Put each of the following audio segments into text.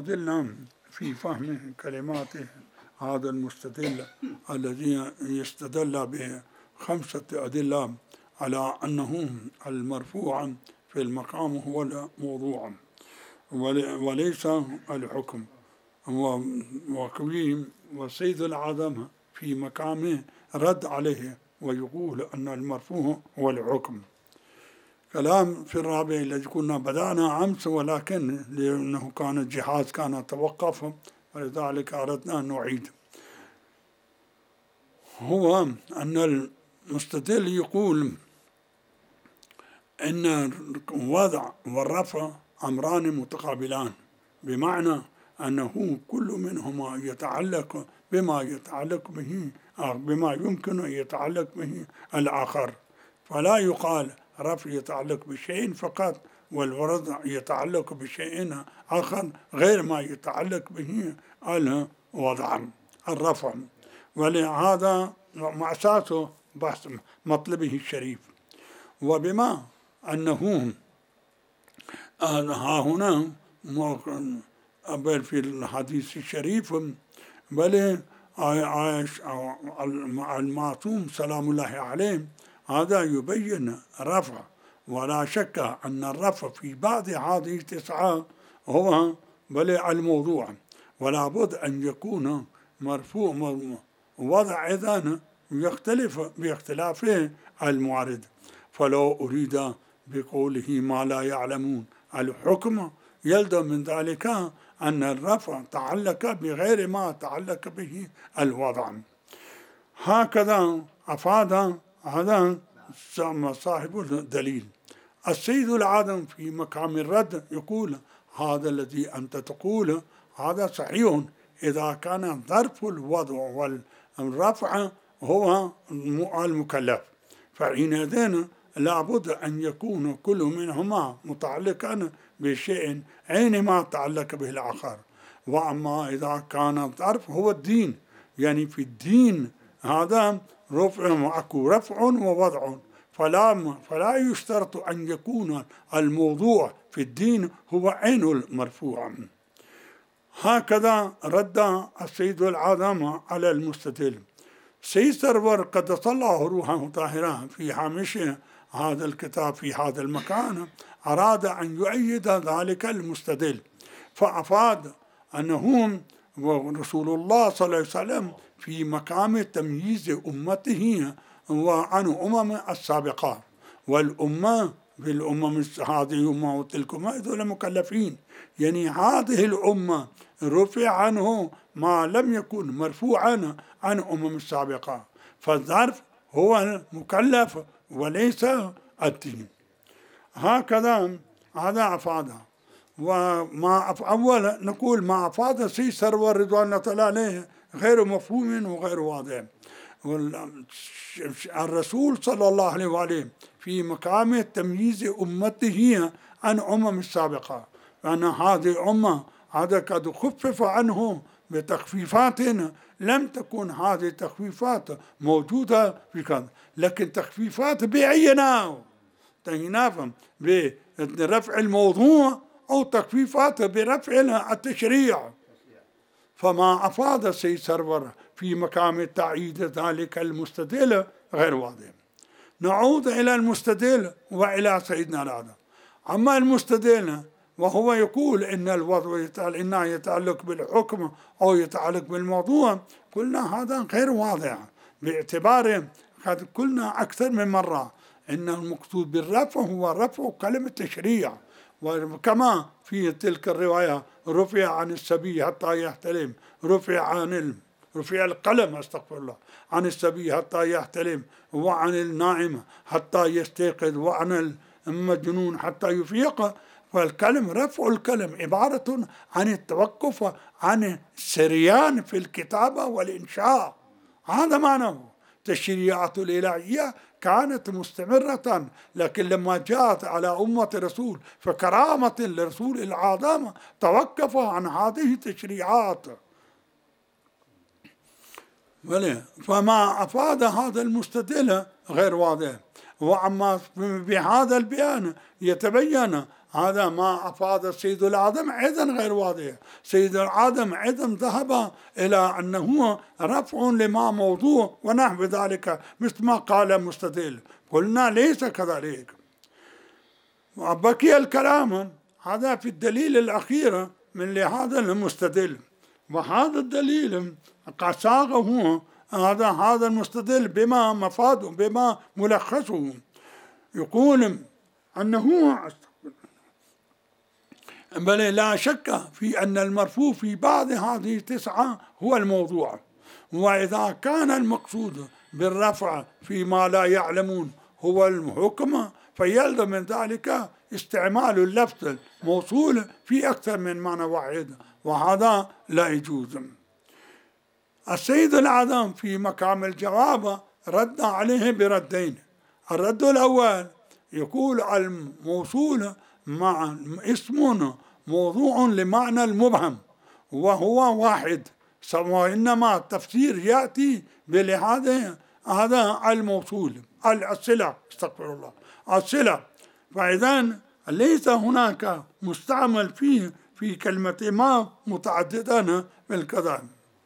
أدلة في فهم كلمات هذا المستدل الذي يستدل ب5 أدلة على أنه المرفوع في المقام هو الموضوع وليس الحكم. وسيد العدم في مقامه رد عليه ويقول أن المرفوع هو الحكم. كلام في الرابع الذي كنا بدأنا أمس، ولكن لأنه كان الجهاز كان توقف ولذلك أردنا أن نعيد. هو أن المستدل يقول إن الوضع والرفع أمران متقابلان، بمعنى أنه كل منهما يتعلق بما يمكن أن يتعلق به الآخر، فلا يقال رفع يتعلق بشيء فقط والوضع يتعلق بشيء آخر غير ما يتعلق به الوضع الرفع. ولهذا أساسه بحث مطلبه الشريف. وبما أنه ها هنا بل في الحديث الشريف بل المعصوم سلام الله عليه هذا يبين رفع، ولا شك أن الرفع في بعض هذه 9 هو بل الموضوع، ولا بد أن يكون مرفوع وضع إذن يختلف باختلاف الموارد. فلو أريد بقوله ما لا يعلمون الحكم يلزم من ذلك أن الرفع تعلق بغير ما تعلق به الوضع. هكذا أفاد هذا صاحب الدليل. السيد العادم في مقام الرد يقول هذا الذي أنت تقول هذا صحيح إذا كان ظرف الوضع والرفع هو المكلف، فحينئذ لابد أن يكون كل منهما متعلقا بشيء أينما تعلق به الآخر. وأما إذا كان الظرف هو الدين، يعني في الدين هذا رفع ووضع، فلا يشترط أن يكون الموضوع في الدين هو عين المرفوع. هكذا رد السيد العظام على المستدل. سيد سرور قدس الله روحه طاهرة في هامش هذا الكتاب في هذا المكان أراد أن يؤيد ذلك المستدل، فأفاد أنه رسول الله صلى الله عليه وسلم في مقام تمييز أمته وعن أمم السابقة، والأمة بالأمم هذه أمة وتلك أمة هذول مكلفين، يعني هذه الأمة رفع عنه ما لم يكن مرفوعا عن أمم السابقة، فالظرف هو المكلف وليس الدين. هكذا هذا أفاده. وما أول نقول ما أفاد سي سرور رضوان الله عليه غير مفهوم وغير واضح. الرسول صلى الله عليه وآله في مقام تمييز أمته عن أمم السابقة، أن هذه أمة هذا قد خفف عنه بتخفيفات لم تكن هذه التخفيفات موجودة في كذا، لكن تخفيفات بعينها تنافم برفع الموضوع أو تخفيفات برفع التشريع. فما أفاد السيد سرور في مقام تعييد ذلك المستدل غير واضح. نعود إلى المستدل وإلى سيدنا العظم. أما المستدل وهو يقول إن الوضع إنه يتعلق بالحكم أو يتعلق بالموضوع، قلنا هذا غير واضح، باعتبار قد قلنا أكثر من مرة إن المقصود بالرفع هو رفع كلمة تشريع، وكما في تلك الرواية رفع عن السبي حتى يحتلم، رفع القلم استغفر الله عن السبي حتى يحتلم، وعن النائم حتى يستيقظ، وعن المجنون حتى يفيق. والكلم رفع الكلم عبارة عن التوقف عن السريان في الكتابة والإنشاء، هذا معناه. التشريعات الإلهية كانت مستمرة، لكن لما جاءت على أمة الرسول فكرامة لرسول العظام توقف عن هذه التشريعات. فما أفاد هذا المستدل غير واضح. وأما بهذا البيان يتبين هذا ما أفاد سيد العدم أيضا غير واضح. سيد العدم أيضا ذهب إلى أنه رفع لما موضوع ونحو ذلك مثل ما قال مستدل. قلنا ليس كذلك. وبقي الكلام هذا في الدليل الأخير من لهذا المستدل، وهذا الدليل قد صاغه هذا المستدل بما مفاده بما ملخصه. يقول أنه بل لا شك في أن المرفوع في بعض هذه التسعة هو الموضوع، وإذا كان المقصود بالرفع فيما لا يعلمون هو الحكم فيلزم من ذلك استعمال اللفظ الموصول في أكثر من معنى واحد، وهذا لا يجوز. السيد الأعظم في مقام الجواب رد عليه بردين. الرد الأول يقول الموصول مع اسم موضوع لمعنى المبهم وهو واحد، وإنما التفسير يأتي بلهذا هذا الموصول الصلة، استغفر الله، الصلة. فإذا ليس هناك مستعمل فيه في كلمة ما متعددا بالكذا.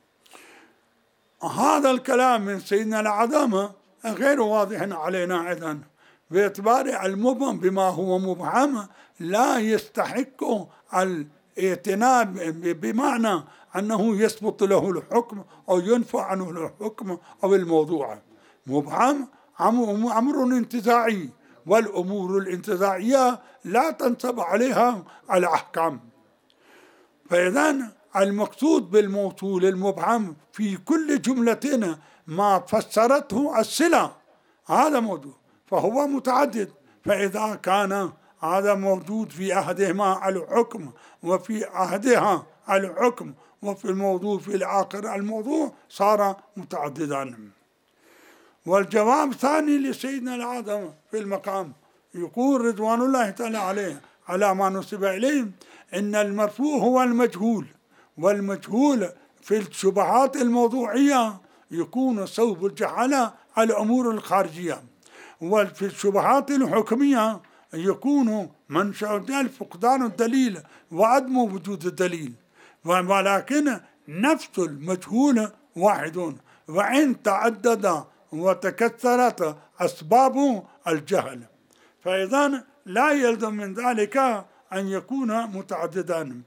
هذا الكلام من سيدنا الأعظم غير واضح علينا أيضا، باعتبار المبهم بما هو مبهم لا يستحق الاعتناء بمعنى أنه يثبت له الحكم أو ينفع عنه الحكم أو الموضوع. مبهم أمر انتزاعي، والأمور الانتزاعية لا تنصب عليها الأحكام. فإذا المقصود بالموصول المبهم في كل جملة ما فسرته الصلة هذا موجود، فهو متعدد. فإذا كان هذا موجود في أحدهما الحكم وفي أحدها الحكم وفي الموضوع في الآخر الموضوع صار متعددا. والجواب الثاني لسيدنا الأعظم في المقام يقول رضوان الله تعالى عليه على ما نسب إليه إن المرفوع هو المجهول، والمجهول في الشبهات الموضوعية يكون صوب الجهالة الأمور الخارجية، وفي الشبهات الحكمية يكون منشأ فقدان الدليل وعدم وجود الدليل. ولكن نفس المجهول واحد، وإن تعدد وتكثرت أسباب الجهل، فإذا لا يلزم من ذلك أن يكون متعددا.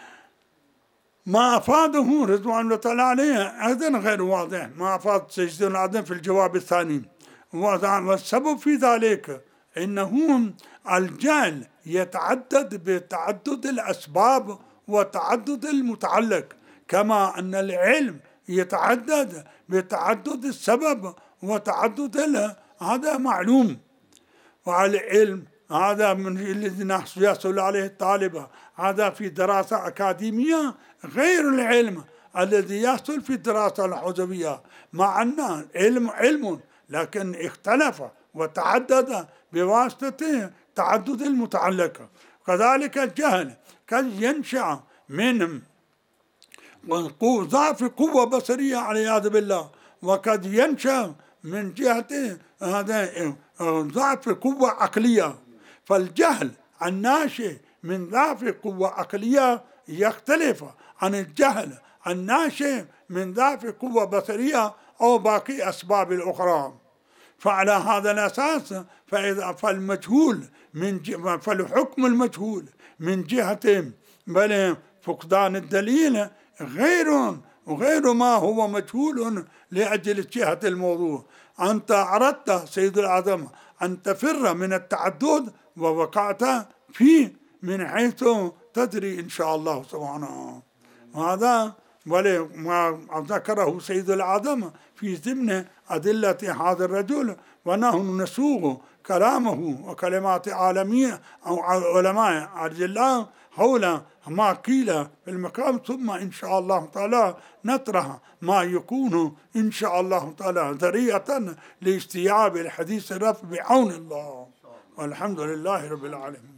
ما أفاده رضوان الله تعالى عليه أيضا غير واضح، ما أفاد سيدنا الأعظم في الجواب الثاني. والسبب في ذلك إنه الجهل يتعدد بتعدد الأسباب وتعدد المتعلق، كما أن العلم يتعدد بتعدد السبب وتعدد هذا معلوم. وعلى العلم هذا من الذي يحصل عليه الطالب هذا في دراسة أكاديمية غير العلم الذي يحصل في الدراسة الحوزوية، مع أن العلم علم لكن اختلف وتعدد بواسطة تعدد المتعلق. كذلك الجهل قد ينشأ من ضعف قوة بصرية والعياذ بالله، وقد ينشأ من جهة هذا ضعف قوة عقلية. فالجهل الناشئ من ضعف قوة عقلية يختلف عن الجهل الناشئ من ضعف قوة بصرية أو باقي أسباب الأخرى. فعلى هذا الأساس فالمجهول فالحكم المجهول من جهة بل فقدان الدليل غير ما هو مجهول لأجل جهة الموضوع. أنت أردت سيد الأعظم أن تفر من التعدد ووقعت فيه من حيث تدري إن شاء الله سبحانه. وهذا ما ذكره سيد الأعظم في ضمن أدلة هذا الرجل، ونحن نسوق كلامه وكلمات عالمية أو علماء أجلاء حول ما قيل في المقام، ثم إن شاء الله تعالى نطرح ما يكون إن شاء الله تعالى ذريعة لاستيعاب الحديث الرفع بعون الله، والحمد لله رب العالمين.